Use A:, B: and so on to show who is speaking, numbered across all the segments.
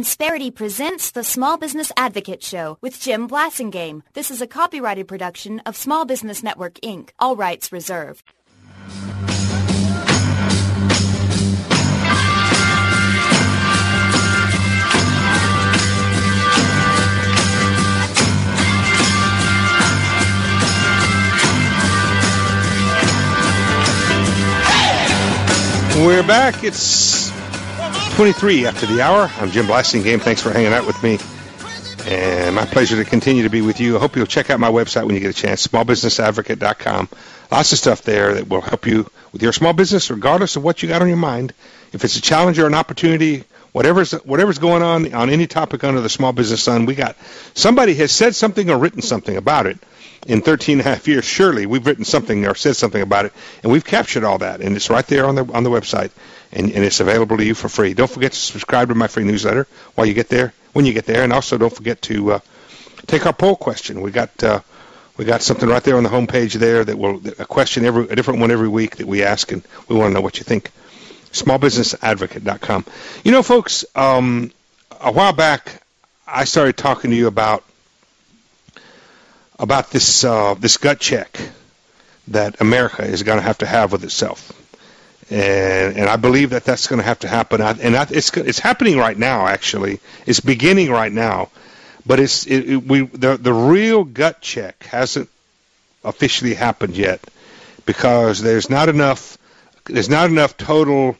A: Insperity presents the Small Business Advocate Show with Jim Blasingame. This is a copyrighted production of Small Business Network, Inc. All rights reserved.
B: We're back. It's 23 after the hour. I'm Jim Blasingame. Thanks for hanging out with me. And my pleasure to continue to be with you. I hope you'll check out my website when you get a chance, smallbusinessadvocate.com. Lots of stuff there that will help you with your small business, regardless of what you got on your mind. If it's a challenge or an opportunity, whatever's going on any topic under the small business sun, we got somebody has said something or written something about it. In 13 and a half years, surely we've written something or said something about it, and we've captured all that, and it's right there on the website, and it's available to you for free. Don't forget to subscribe to my free newsletter when you get there, and also don't forget to take our poll question. We got something right there on the homepage there that will a question a different one every week that we ask, and we want to know what you think. Smallbusinessadvocate.com. You know, folks, a while back I started talking to you about this gut check that America is going to have with itself, and I believe that that's going to have to happen. It's happening right now. Actually, it's beginning right now, but the real gut check hasn't officially happened yet because there's not enough total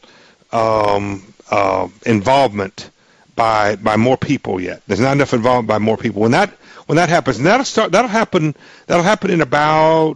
B: involvement by more people yet. There's not enough involvement by more people. When that happens, and that'll happen in about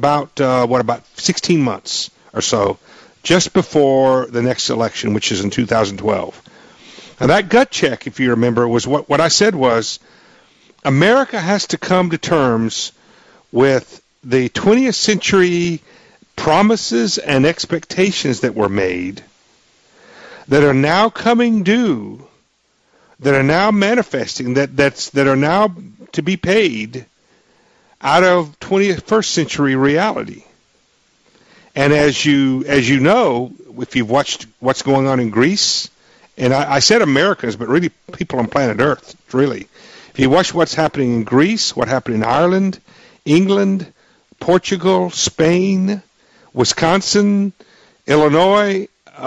B: 16 months or so, just before the next election, which is in 2012. Now that gut check, if you remember, was what I said was America has to come to terms with the 20th century promises and expectations that were made that are now coming due, that are now manifesting, that are now to be paid out of 21st century reality. And as you know, if you've watched what's going on in Greece, and I said Americans, but really people on planet Earth, really. If you watch what's happening in Greece, what happened in Ireland, England, Portugal, Spain, Wisconsin, Illinois,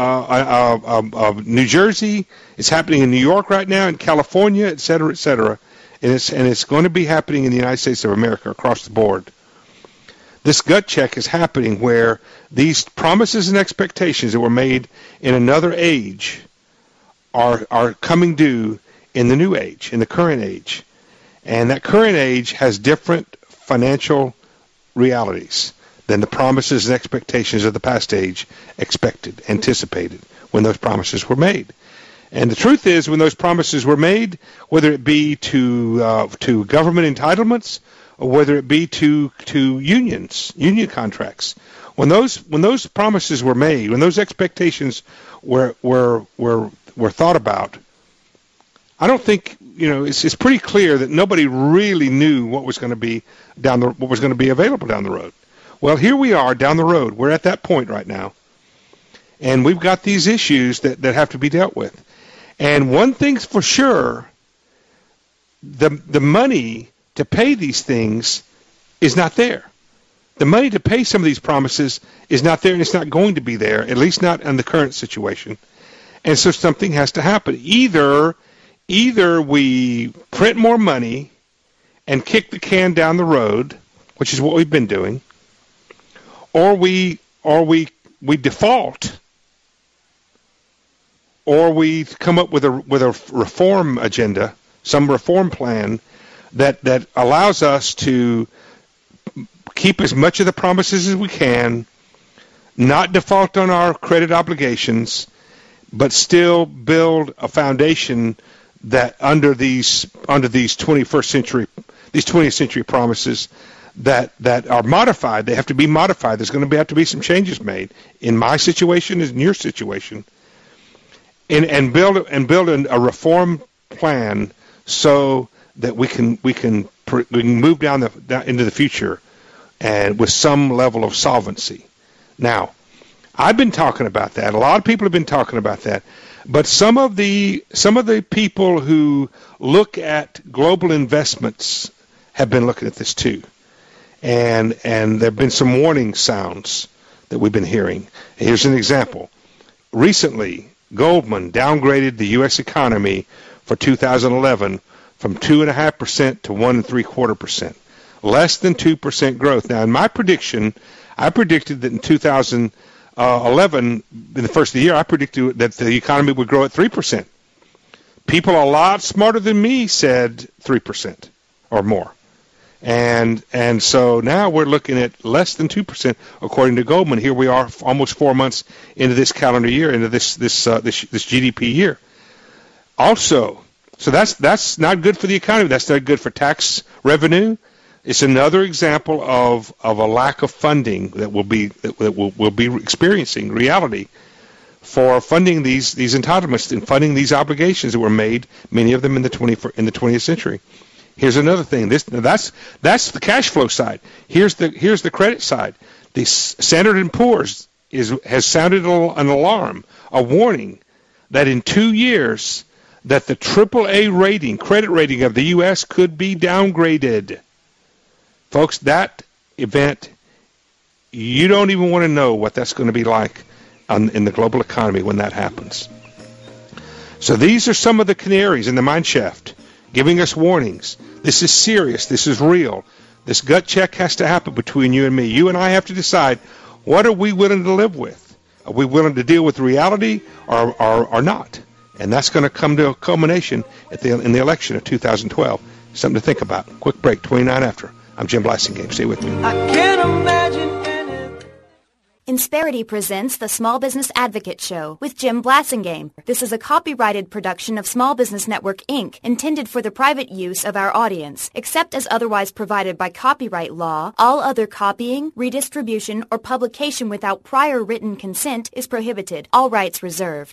B: New Jersey, it's happening in New York right now, in California, et cetera, and it's going to be happening in the United States of America across the board. This gut check is happening where these promises and expectations that were made in another age are coming due in the new age, in the current age, and that current age has different financial realities than the promises and expectations of the past age anticipated when those promises were made. And the truth is, when those promises were made, whether it be to government entitlements or whether it be to union contracts, when those promises were made, when those expectations were thought about, I don't think it's pretty clear that nobody really knew what was going to be available down the road. Well, here we are down the road. We're at that point right now, and we've got these issues that have to be dealt with. And one thing's for sure, the money to pay these things is not there. The money to pay some of these promises is not there, and it's not going to be there, at least not in the current situation. And so something has to happen. Either we print more money and kick the can down the road, which is what we've been doing, or we default, or we come up with a reform agenda, some reform plan that allows us to keep as much of the promises as we can, not default on our credit obligations, but still build a foundation that under these 20th century promises that are modified. They have to be modified. There's going to have to be some changes made in my situation, in your situation, and build a reform plan so that we can move down into the future and with some level of solvency. Now, I've been talking about that. A lot of people have been talking about that. But some of the people who look at global investments have been looking at this too, and there have been some warning sounds that we've been hearing. Here's an example. Recently, Goldman downgraded the U.S. economy for 2011 from 2.5% to 1.75%, less than 2% growth. Now, in my prediction, I predicted that in 2011, in the first of the year, I predicted that the economy would grow at 3%. People a lot smarter than me said 3% or more. And so now we're looking at less than 2% according to Goldman. Here we are almost 4 months into this calendar year, into this GDP year. Also, so that's not good for the economy. That's not good for tax revenue. It's another example of a lack of funding that we'll be experiencing reality for funding these entitlements and funding these obligations that were made, many of them in the 20th century. Here's another thing. That's the cash flow side. Here's the credit side. The Standard & Poor's has sounded an alarm, a warning that in 2 years that the AAA credit rating of the U.S. could be downgraded. Folks, that event, you don't even want to know what that's going to be like in the global economy when that happens. So these are some of the canaries in the mine shaft giving us warnings. This is serious. This is real. This gut check has to happen between you and me. You and I have to decide, what are we willing to live with? Are we willing to deal with reality or not? And that's going to come to a culmination in the election of 2012. Something to think about. Quick break, 29 after. I'm Jim Blasingame. Stay with me.
A: I can't imagine anything. Insperity presents the Small Business Advocate Show with Jim Blasingame. This is a copyrighted production of Small Business Network, Inc., intended for the private use of our audience. Except as otherwise provided by copyright law, all other copying, redistribution, or publication without prior written consent is prohibited. All rights reserved.